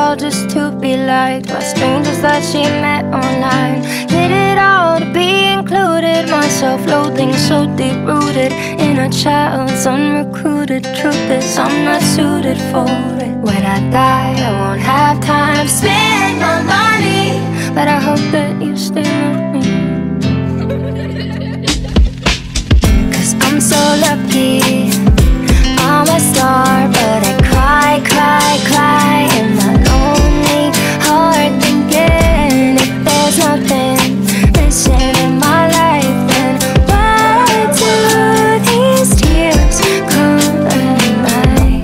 all just to be liked by strangers that she met online. Did it all to be included, my self-loathing so deep-rooted in a child's unrecruited. Truth is I'm not suited for it. When I die I won't have time to spend my money, but I hope that you stay with me. Cause I'm so lucky, I'm a star, but I cry, cry, cry in my lonely heart, thinking if there's nothing missing in my life, then why do these tears come at night?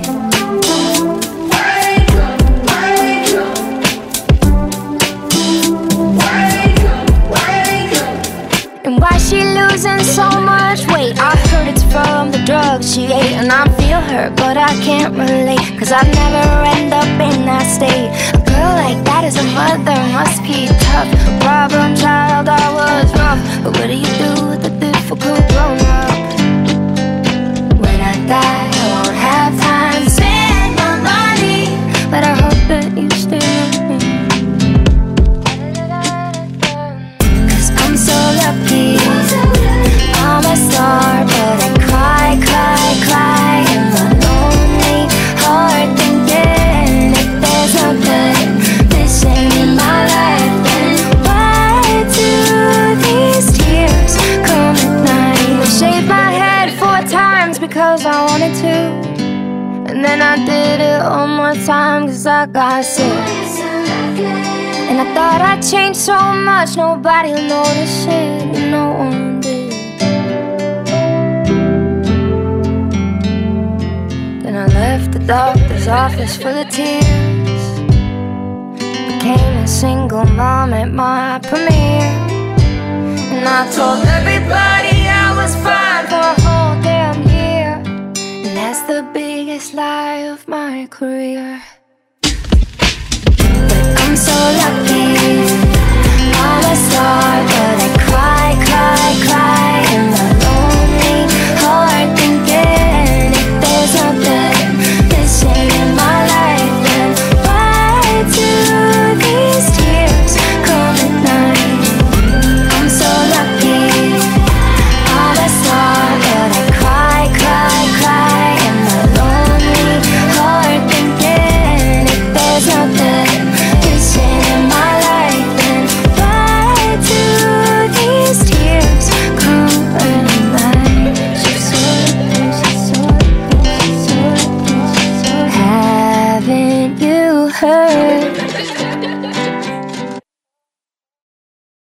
And why she losing so much weight? I heard it's from the drugs she ate, and I feel her, but I can't relate, cause I never end up in that state. A girl like that is a mother, must be tough. A problem child, I was rough, but what do you do with a difficult grown up? When I die, I won't have time to spend my money, but I hope that you stay with me. Cause I'm so lucky, I'm a star, but I cry, cry, cry in my lonely heart, thinking if there's nothing missing in my life, then why do these tears come at night? I shaved my head 4 times because I wanted to, and then I did it one more time cause I got sick. And I thought I'd changed so much, nobody'll notice it, and no one did. Then I left the doctor's office full of tears, became a single mom at my premiere, and I told everybody I was fine for a whole damn year, and that's the biggest lie of my career. But I'm so lucky, I'm a star, but I cry, cry, cry in my lonely heart, thinking if there's nothing missing in my life, then why do these tears come at night? I'm so lucky, I'm a star, but I cry, cry, cry in my lonely heart, thinking if there's nothing missing in my life, then why do these tears come at night? She's so lucky, she's so lucky, she's so lucky, she's so lucky. Haven't you heard?